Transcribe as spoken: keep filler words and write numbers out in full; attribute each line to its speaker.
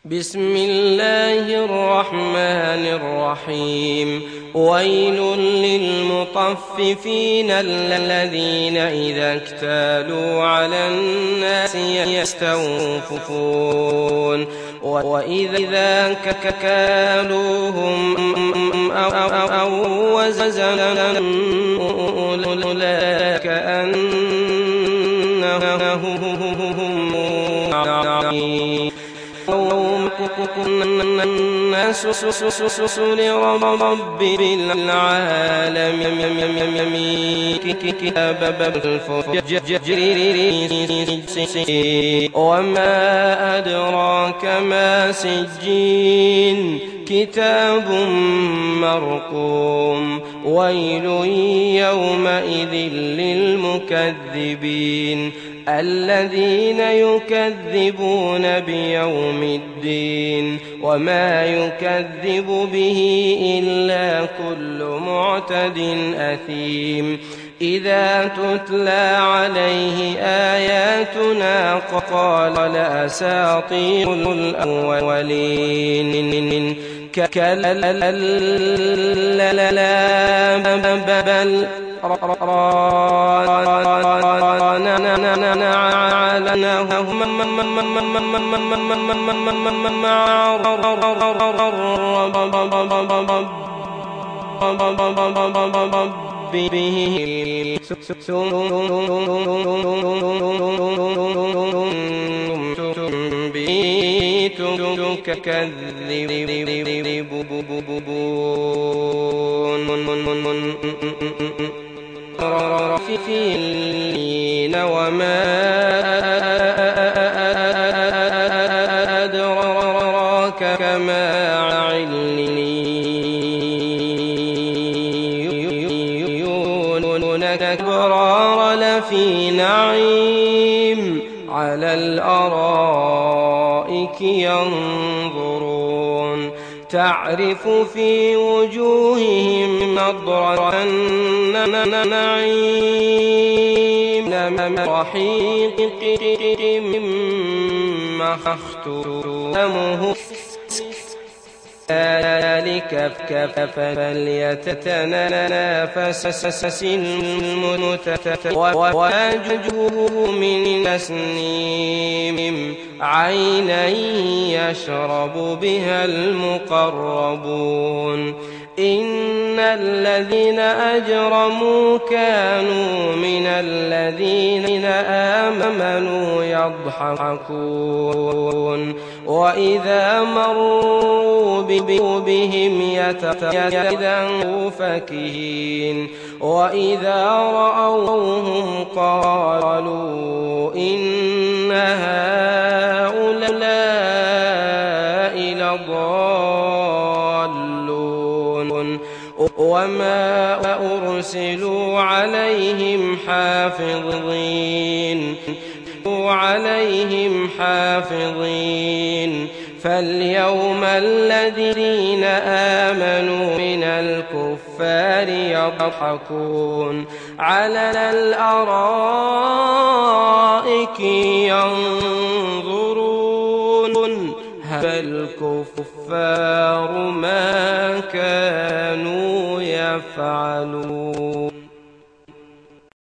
Speaker 1: بسم الله الرحمن الرحيم ويل للمطففين الذين إذا اكتالوا على الناس يستوفون وإذا كالوهم أو وزنوا أولئك كأنهم يوم الناس لرب العالمين كتاب الفجر وما أدراك ما سجين كتاب مرقوم ويل يومئذ للمكذبين الذين يكذبون بيوم الدين وما يكذب به إلا كل معتد أثيم إذا تتلى عليه آياتنا قال أساطير الأولين كلا بل به تكذبون وما أدراك ما عليون الأبرار لفي نعيم على الأرائك ينظرون تعرف في وجوههم نضرة النعيم رحيق مختوم ذلك فليتنافس المتنافسون ويجوه من تسنيم عينا يشرب بها المقربون إن الذين أجرموا كانوا من الذين آمنوا يضحكون وإذا مروا بهم يتخذون فكهين وإذا رأوهم قالوا إن هؤلاء لضالون وما أرسلوا عليهم حافظين عليهم حافظين فاليوم الذين آمنوا من الكفار يضحكون على الأرائك ينظرون هل الكفار ما كانوا يفعلون.